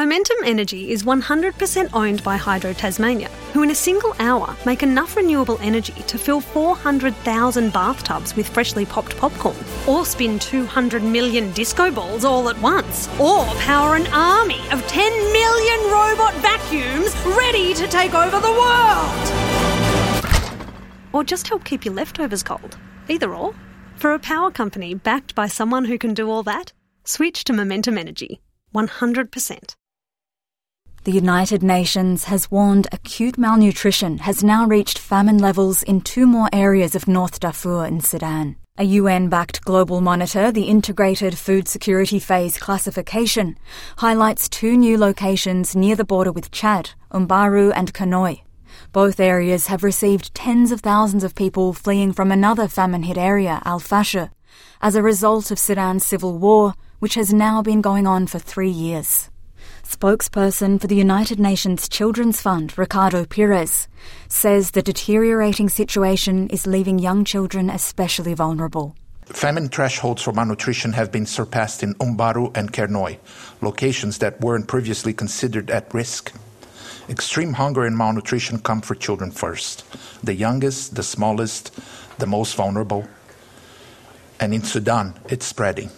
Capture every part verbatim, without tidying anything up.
Momentum Energy is one hundred percent owned by Hydro Tasmania, who in a single hour make enough renewable energy to fill four hundred thousand bathtubs with freshly popped popcorn, or spin two hundred million disco balls all at once, or power an army of ten million robot vacuums ready to take over the world. Or just help keep your leftovers cold. Either or. For a power company backed by someone who can do all that, switch to Momentum Energy. one hundred percent. The United Nations has warned acute malnutrition has now reached famine levels in two more areas of North Darfur in Sudan. A U N-backed global monitor, the Integrated Food Security Phase Classification, highlights two new locations near the border with Chad, Umbaru and Kanoi. Both areas have received tens of thousands of people fleeing from another famine-hit area, Al-Fasher, as a result of Sudan's civil war, which has now been going on for three years. Spokesperson for the United Nations Children's Fund, Ricardo Pires, says the deteriorating situation is leaving young children especially vulnerable. Famine thresholds for malnutrition have been surpassed in Umbaru and Kernoi, locations that weren't previously considered at risk. Extreme hunger and malnutrition come for children first, the youngest, the smallest, the most vulnerable. And in Sudan, it's spreading.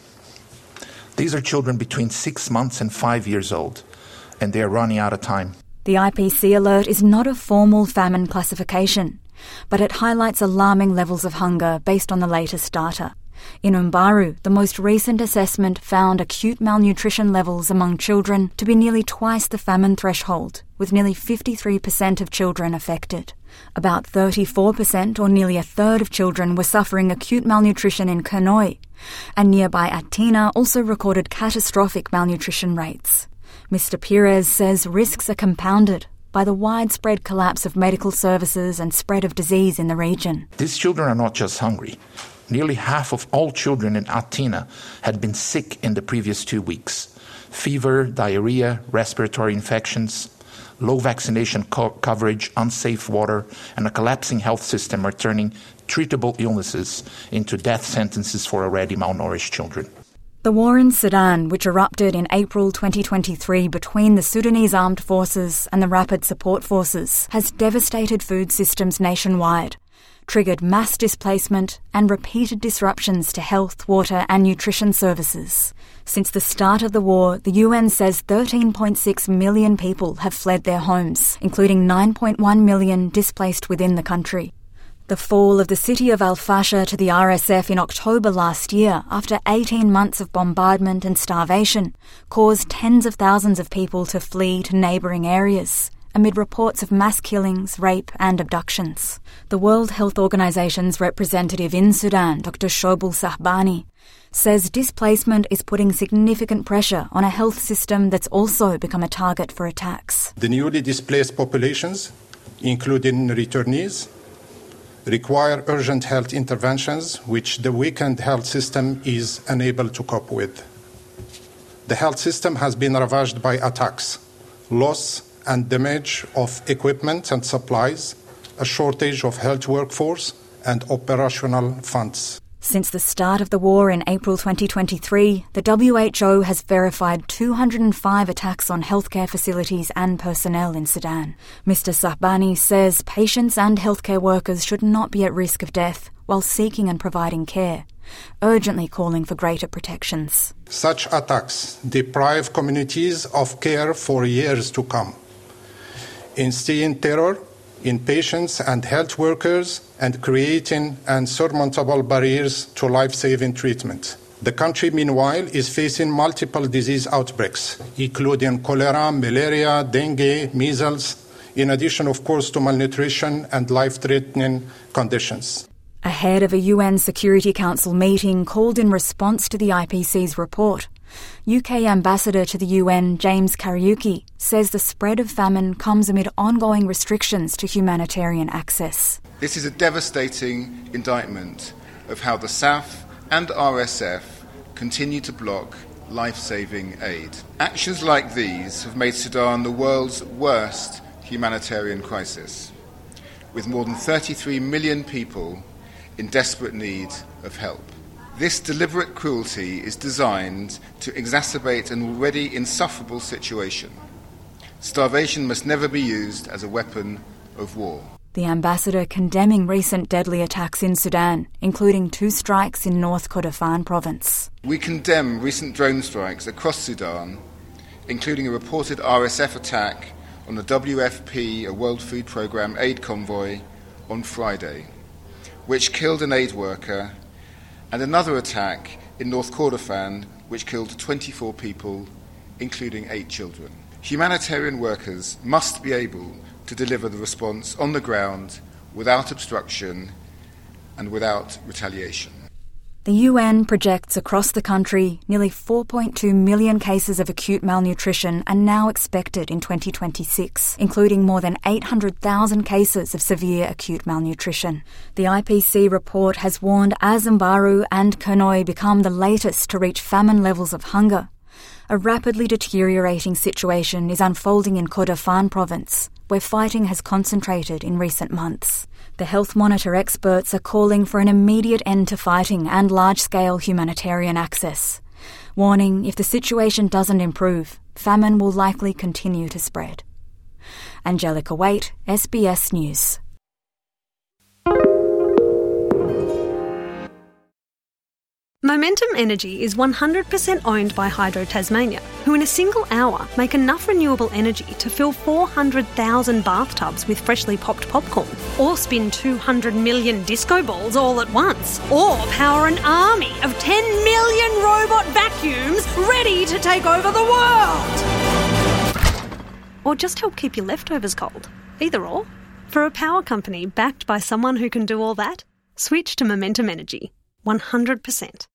These are children between six months and five years old, and they are running out of time. The I P C alert is not a formal famine classification, but it highlights alarming levels of hunger based on the latest data. In Umbaru, the most recent assessment found acute malnutrition levels among children to be nearly twice the famine threshold, with nearly fifty-three percent of children affected. About thirty-four percent, or nearly a third of children, were suffering acute malnutrition in Kernoi, and nearby Atina also recorded catastrophic malnutrition rates. Mister Pires says risks are compounded by the widespread collapse of medical services and spread of disease in the region. These children are not just hungry. Nearly half of all children in Atina had been sick in the previous two weeks. Fever, diarrhea, respiratory infections, low vaccination co- coverage, unsafe water, and a collapsing health system are turning treatable illnesses into death sentences for already malnourished children. The war in Sudan, which erupted in April twenty twenty-three between the Sudanese Armed Forces and the Rapid Support Forces, has devastated food systems nationwide, triggered mass displacement and repeated disruptions to health, water and nutrition services. Since the start of the war, the U N says thirteen point six million people have fled their homes, including nine point one million displaced within the country. The fall of the city of Al-Fasher to the R S F in October last year, after eighteen months of bombardment and starvation, caused tens of thousands of people to flee to neighbouring areas, amid reports of mass killings, rape and abductions. The World Health Organization's representative in Sudan, Doctor Shobul Sahbani, says displacement is putting significant pressure on a health system that's also become a target for attacks. The newly displaced populations, including returnees, require urgent health interventions which the weakened health system is unable to cope with. The health system has been ravaged by attacks, loss and damage of equipment and supplies, a shortage of health workforce and operational funds. Since the start of the war in April twenty twenty-three, the W H O has verified two hundred five attacks on healthcare facilities and personnel in Sudan. Mister Sahbani says patients and healthcare workers should not be at risk of death while seeking and providing care, urgently calling for greater protections. Such attacks deprive communities of care for years to come, instilling terror in patients and health workers and creating insurmountable barriers to life-saving treatment. The country, meanwhile, is facing multiple disease outbreaks, including cholera, malaria, dengue, measles, in addition, of course, to malnutrition and life-threatening conditions. Ahead of a U N Security Council meeting called in response to the I P C's report, U K Ambassador to the U N James Kariuki says the spread of famine comes amid ongoing restrictions to humanitarian access. This is a devastating indictment of how the S A F and R S F continue to block life-saving aid. Actions like these have made Sudan the world's worst humanitarian crisis, with more than thirty-three million people in desperate need of help. This deliberate cruelty is designed to exacerbate an already insufferable situation. Starvation must never be used as a weapon of war. The ambassador condemning recent deadly attacks in Sudan, including two strikes in North Kordofan province. We condemn recent drone strikes across Sudan, including a reported R S F attack on the W F P, a World Food Programme aid convoy, on Friday, which killed an aid worker, and another attack in North Kordofan, which killed twenty-four people, including eight children. Humanitarian workers must be able to deliver the response on the ground without obstruction and without retaliation. The U N projects across the country nearly four point two million cases of acute malnutrition are now expected in twenty twenty-six, including more than eight hundred thousand cases of severe acute malnutrition. The I P C report has warned as Mbaru and Kernoi become the latest to reach famine levels of hunger, a rapidly deteriorating situation is unfolding in Kordofan province, where fighting has concentrated in recent months. The Health Monitor experts are calling for an immediate end to fighting and large-scale humanitarian access, warning if the situation doesn't improve, famine will likely continue to spread. Angelica Waite, S B S News. Momentum Energy is one hundred percent owned by Hydro Tasmania, who in a single hour make enough renewable energy to fill four hundred thousand bathtubs with freshly popped popcorn, or spin two hundred million disco balls all at once, or power an army of ten million robot vacuums ready to take over the world. Or just help keep your leftovers cold. Either or. For a power company backed by someone who can do all that, switch to Momentum Energy. one hundred percent.